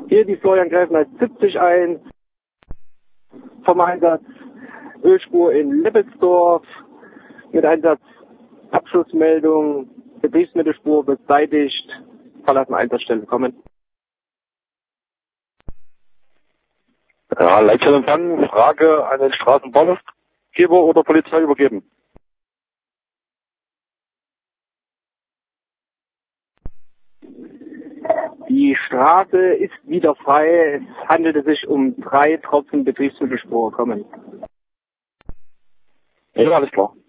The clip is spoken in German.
Hier die Florian Gräfenheit 70 ein. Vom Einsatz Ölspur in Leppelsdorf mit Einsatz Abschussmeldung, Betriebsmittelspur beseitigt, verlassen Einsatzstelle kommen. Ja, Leitstellempfang, Frage an den Straßenbahnhofgeber oder Polizei übergeben. Die Straße ist wieder frei. Es handelte sich um 3 Tropfen Betriebsmittelspur kommen. Ja, alles klar.